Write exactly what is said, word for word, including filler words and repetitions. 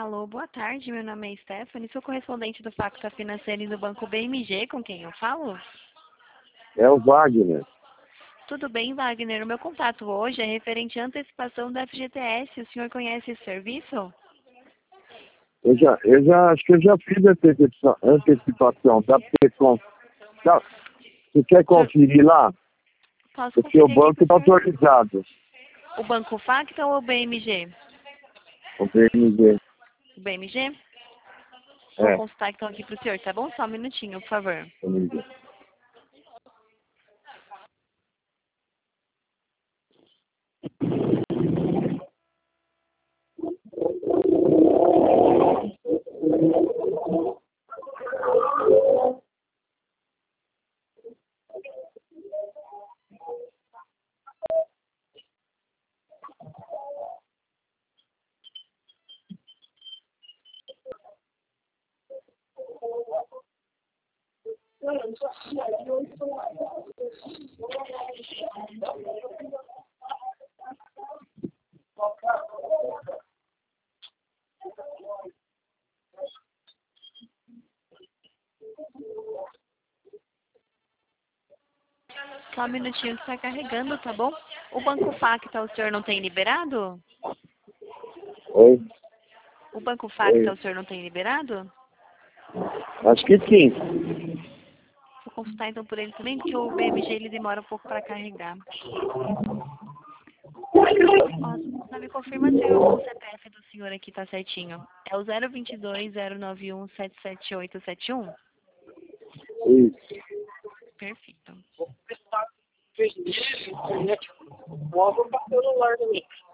Alô, boa tarde, meu nome é Stephanie, sou correspondente do Facta Financeiro e do Banco B M G, com quem eu falo? É o Wagner. Tudo bem, Wagner? O meu contato hoje é referente à antecipação da F G T S. O senhor conhece esse serviço? Eu já, eu já acho que eu já fiz essa antecipa- antecipação. Dá pra você, con- dá, você quer conferir lá? Posso Porque o conferir aqui banco pro está senhor? autorizado. O Banco Facta ou o B M G? O B M G. O B M G? Vou É, consultar então aqui pro senhor, tá bom? Só um minutinho, por favor. B M G. Só um minutinho que está carregando, tá bom? O Banco Facta o senhor não tem liberado? Oi? O Banco Facta Oi? o senhor não tem liberado? Acho que sim. Vou consultar então por ele também, porque o B M G ele demora um pouco para carregar. Ó, só me confirma se o C P F do senhor aqui tá certinho. É o zero dois dois, zero nove um, sete sete oito sete um? Isso. Perfeito. Move o celular também.